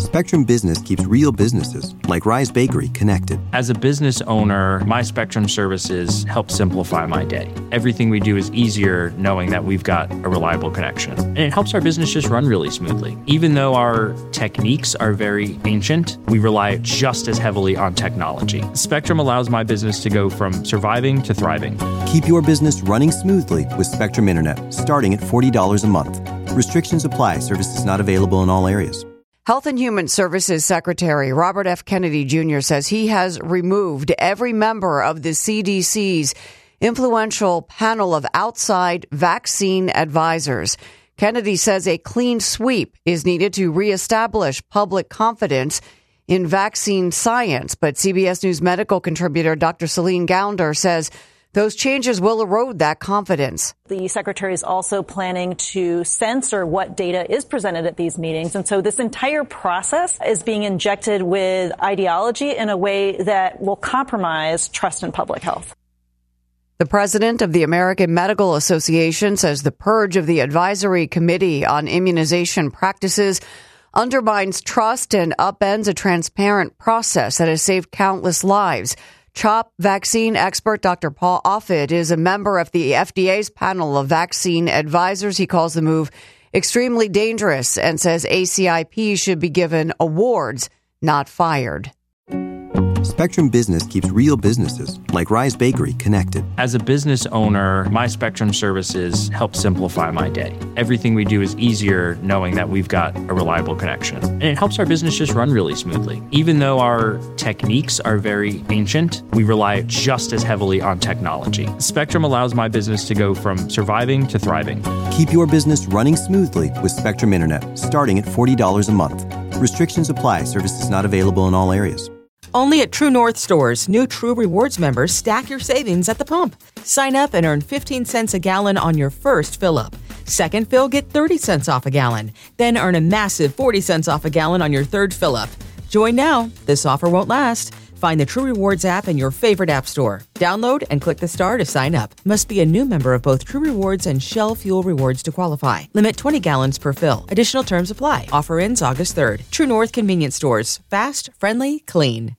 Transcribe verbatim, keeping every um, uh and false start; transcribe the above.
Spectrum Business keeps real businesses, like Rise Bakery, connected. As a business owner, my Spectrum services help simplify my day. Everything we do is easier knowing that we've got a reliable connection. And it helps our business just run really smoothly. Even though our techniques are very ancient, we rely just as heavily on technology. Spectrum allows my business to go from surviving to thriving. Keep your business running smoothly with Spectrum Internet, starting at forty dollars a month. Restrictions apply. Services not available in all areas. Health and Human Services Secretary Robert F. Kennedy Junior says he has removed every member of the C D C's influential panel of outside vaccine advisors. Kennedy says a clean sweep is needed to reestablish public confidence in vaccine science. But C B S News medical contributor Doctor Celine Gounder says those changes will erode that confidence. The secretary is also planning to censor what data is presented at these meetings. And so this entire process is being injected with ideology in a way that will compromise trust in public health. The president of the American Medical Association says the purge of the Advisory Committee on Immunization Practices undermines trust and upends a transparent process that has saved countless lives. CHOP vaccine expert Doctor Paul Offit is a member of the F D A's panel of vaccine advisors. He calls the move extremely dangerous and says A C I P should be given awards, not fired. Spectrum Business keeps real businesses, like Rise Bakery, connected. As a business owner, my Spectrum services help simplify my day. Everything we do is easier knowing that we've got a reliable connection. And it helps our business just run really smoothly. Even though our techniques are very ancient, we rely just as heavily on technology. Spectrum allows my business to go from surviving to thriving. Keep your business running smoothly with Spectrum Internet, starting at forty dollars a month. Restrictions apply. Services not available in all areas. Only at True North stores, new True Rewards members stack your savings at the pump. Sign up and earn fifteen cents a gallon on your first fill-up. Second fill, get thirty cents off a gallon. Then earn a massive forty cents off a gallon on your third fill-up. Join now. This offer won't last. Find the True Rewards app in your favorite app store. Download and click the star to sign up. Must be a new member of both True Rewards and Shell Fuel Rewards to qualify. Limit twenty gallons per fill. Additional terms apply. Offer ends August third. True North Convenience Stores. Fast, friendly, clean.